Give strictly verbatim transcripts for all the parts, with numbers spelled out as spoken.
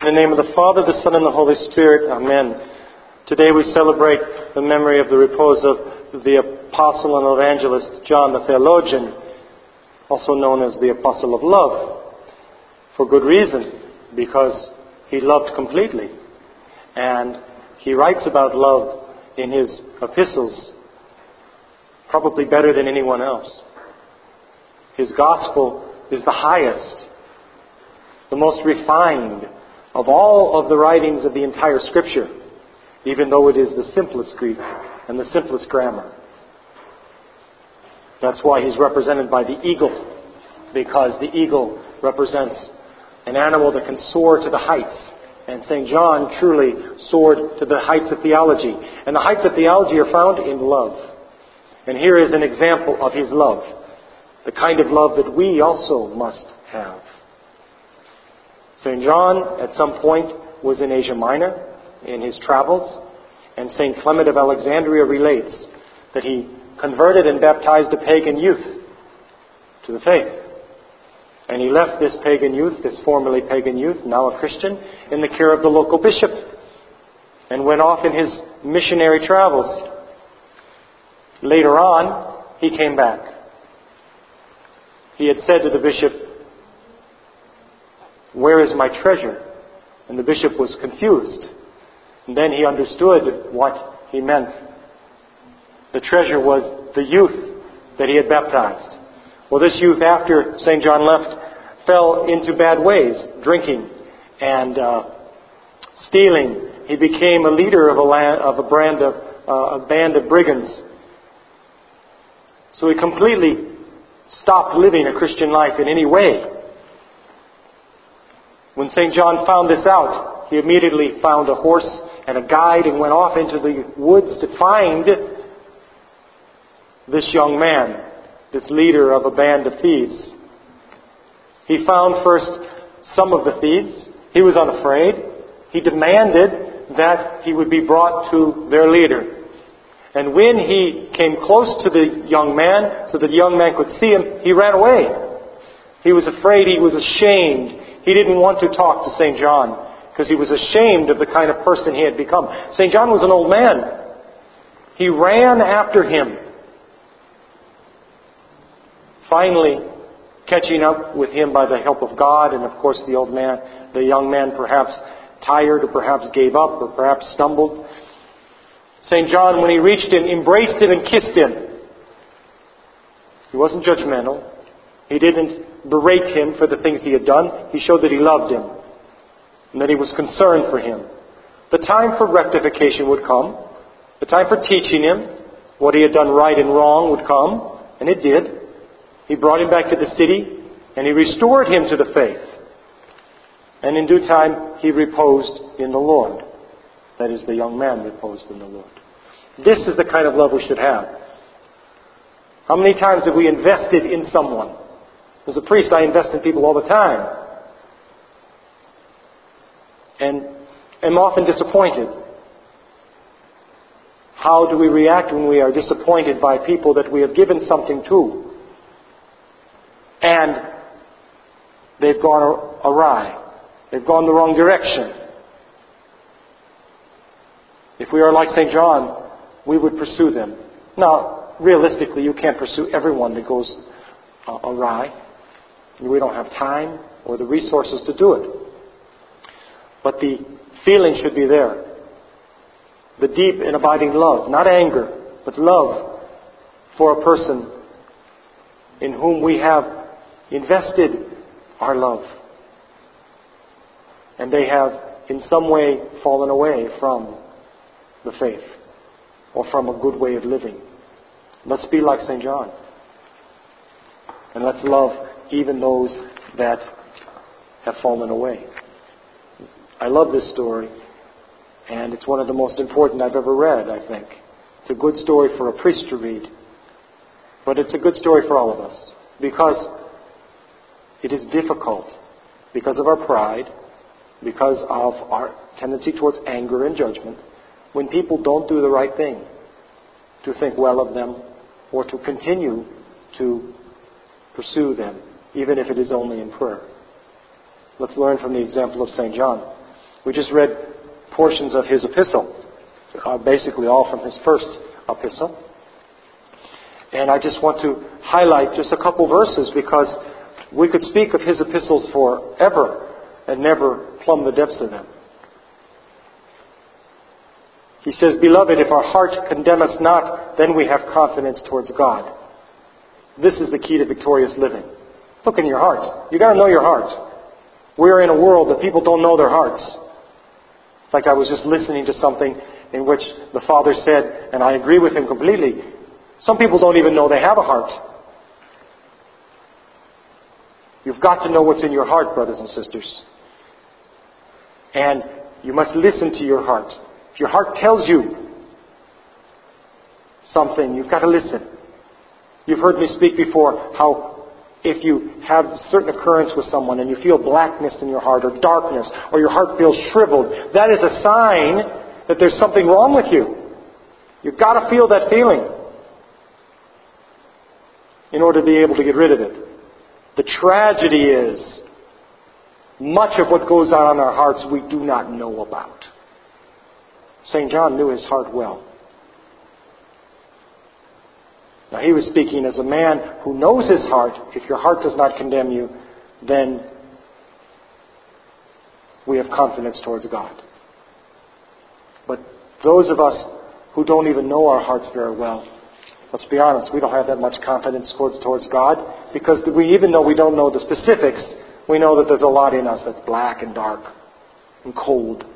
In the name of the Father, the Son, and the Holy Spirit. Amen. Today we celebrate the memory of the repose of the Apostle and Evangelist John the Theologian, also known as the Apostle of Love, for good reason, because he loved completely. And he writes about love in his epistles probably better than anyone else. His gospel is the highest, the most refined of all of the writings of the entire Scripture, even though it is the simplest Greek and the simplest grammar. That's why he's represented by the eagle, because the eagle represents an animal that can soar to the heights. And Saint John truly soared to the heights of theology. And the heights of theology are found in love. And here is an example of his love, the kind of love that we also must have. Saint John, at some point, was in Asia Minor in his travels, and Saint Clement of Alexandria relates that he converted and baptized a pagan youth to the faith. And he left this pagan youth, this formerly pagan youth, now a Christian, in the care of the local bishop, and went off in his missionary travels. Later on, he came back. He had said to the bishop, "Where is my treasure?" And the bishop was confused. And then he understood what he meant. The treasure was the youth that he had baptized. Well, this youth, after Saint John left, fell into bad ways, drinking and uh, stealing. He became a leader of a, land, of a, brand of, uh, a band of brigands. So he completely stopped living a Christian life in any way. When Saint John found this out, he immediately found a horse and a guide and went off into the woods to find this young man, this leader of a band of thieves. He found first some of the thieves. He was unafraid. He demanded that he would be brought to their leader. And when he came close to the young man, so that the young man could see him, he ran away. He was afraid. He was ashamed. He didn't want to talk to Saint John because he was ashamed of the kind of person he had become. Saint John was an old man. He ran after him. Finally, catching up with him by the help of God, and of course the old man, the young man perhaps tired or perhaps gave up or perhaps stumbled. Saint John, when he reached him, embraced him and kissed him. He wasn't judgmental. He didn't berate him for the things he had done. He showed that he loved him and that he was concerned for him. The time for rectification would come. The time for teaching him what he had done right and wrong would come, and it did. He brought him back to the city and he restored him to the faith. And in due time he reposed in the Lord. That is, the young man reposed in the Lord. This is the kind of love we should have. How many times have we invested in someone? As a priest, I invest in people all the time. And am often disappointed. How do we react when we are disappointed by people that we have given something to? And they've gone awry. They've gone the wrong direction. If we are like Saint John, we would pursue them. Now, realistically, you can't pursue everyone that goes uh, awry. We don't have time or the resources to do it. But the feeling should be there. The deep and abiding love, not anger, but love for a person in whom we have invested our love. And they have in some way fallen away from the faith or from a good way of living. Let's be like Saint John. And let's love even those that have fallen away. I love this story, and it's one of the most important I've ever read, I think. It's a good story for a priest to read, but it's a good story for all of us, because it is difficult, because of our pride, because of our tendency towards anger and judgment, when people don't do the right thing, to think well of them, or to continue to pursue them, even if it is only in prayer. Let's learn from the example of Saint John. We just read portions of his epistle, uh, basically all from his first epistle. And I just want to highlight just a couple verses because we could speak of his epistles forever and never plumb the depths of them. He says, "Beloved, if our heart condemn us not, then we have confidence towards God." This is the key to victorious living. Look in your heart. You've got to know your heart. We're in a world that people don't know their hearts. In fact, I was just listening to something in which the Father said, and I agree with him completely, some people don't even know they have a heart. You've got to know what's in your heart, brothers and sisters. And you must listen to your heart. If your heart tells you something, you've got to listen. You've heard me speak before how if you have a certain occurrence with someone and you feel blackness in your heart or darkness or your heart feels shriveled, that is a sign that there's something wrong with you. You've got to feel that feeling in order to be able to get rid of it. The tragedy is much of what goes on in our hearts we do not know about. Saint John knew his heart well. Now he was speaking as a man who knows his heart. If your heart does not condemn you, then we have confidence towards God. But those of us who don't even know our hearts very well, let's be honest, we don't have that much confidence towards, towards God because we, even though we don't know the specifics, we know that there's a lot in us that's black and dark and cold.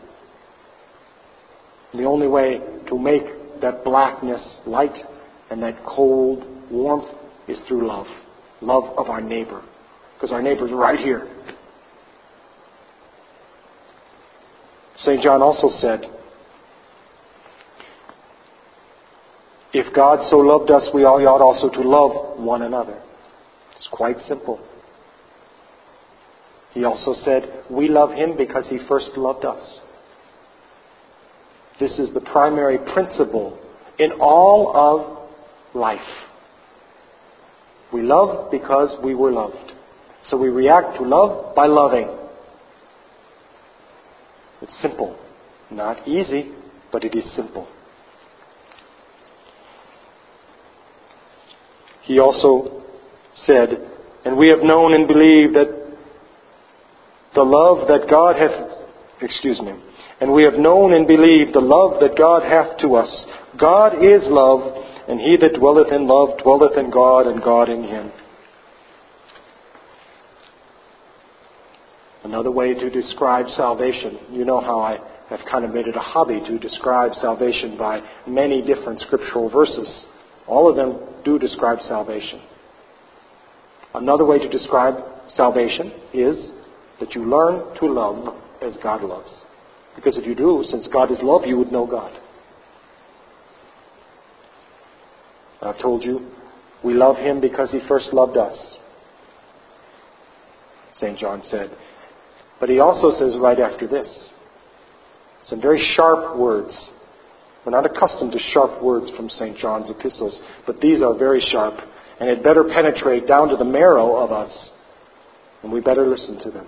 The only way to make that blackness light and that cold warmth is through love. Love of our neighbor. Because our neighbor's right here. Saint John also said, if God so loved us, we all ought also to love one another. It's quite simple. He also said, we love Him because He first loved us. This is the primary principle in all of life. We love because we were loved. So we react to love by loving. It's simple. Not easy, but it is simple. He also said, and we have known and believed that the love that God hath, excuse me, and we have known and believed the love that God hath to us. God is love, and he that dwelleth in love dwelleth in God, and God in him. Another way to describe salvation, you know how I have kind of made it a hobby to describe salvation by many different scriptural verses. All of them do describe salvation. Another way to describe salvation is that you learn to love as God loves. Because if you do, since God is love, you would know God. I've told you, we love Him because He first loved us. Saint John said. But he also says right after this, some very sharp words. We're not accustomed to sharp words from Saint John's epistles, but these are very sharp, and it better penetrate down to the marrow of us, and we better listen to them.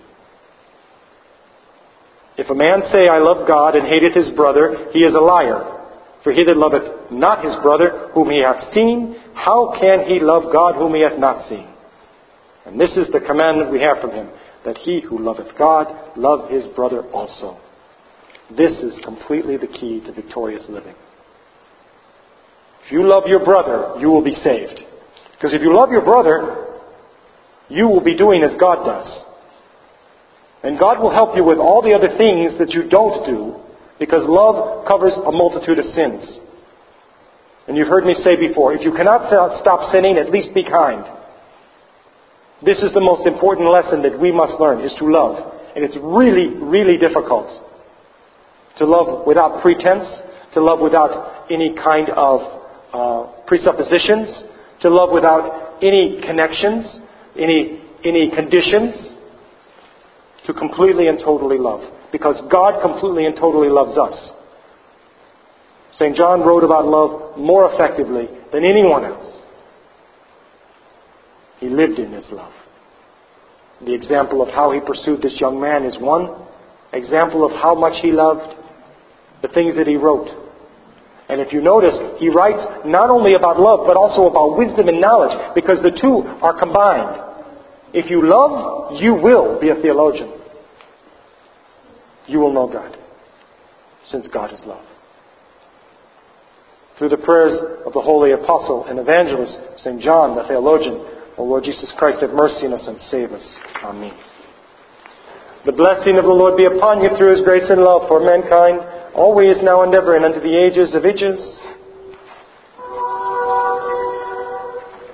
If a man say, I love God, and hateth his brother, he is a liar. For he that loveth not his brother, whom he hath seen, how can he love God, whom he hath not seen? And this is the commandment we have from him, that he who loveth God, love his brother also. This is completely the key to victorious living. If you love your brother, you will be saved. Because if you love your brother, you will be doing as God does. And God will help you with all the other things that you don't do, because love covers a multitude of sins. And you've heard me say before, if you cannot stop sinning, at least be kind. This is the most important lesson that we must learn, is to love. And it's really, really difficult. To love without pretense, to love without any kind of uh, presuppositions, to love without any connections, any any conditions, to completely and totally love. Because God completely and totally loves us. Saint John wrote about love more effectively than anyone else. He lived in this love. The example of how he pursued this young man is one example of how much he loved, the things that he wrote. And if you notice, he writes not only about love, but also about wisdom and knowledge, because the two are combined. If you love, you will be a theologian. You will know God, since God is love. Through the prayers of the holy apostle and evangelist, Saint John, the theologian, O Lord Jesus Christ, have mercy on us and save us. Amen. The blessing of the Lord be upon you through His grace and love for mankind, always, now, and ever, and unto the ages of ages.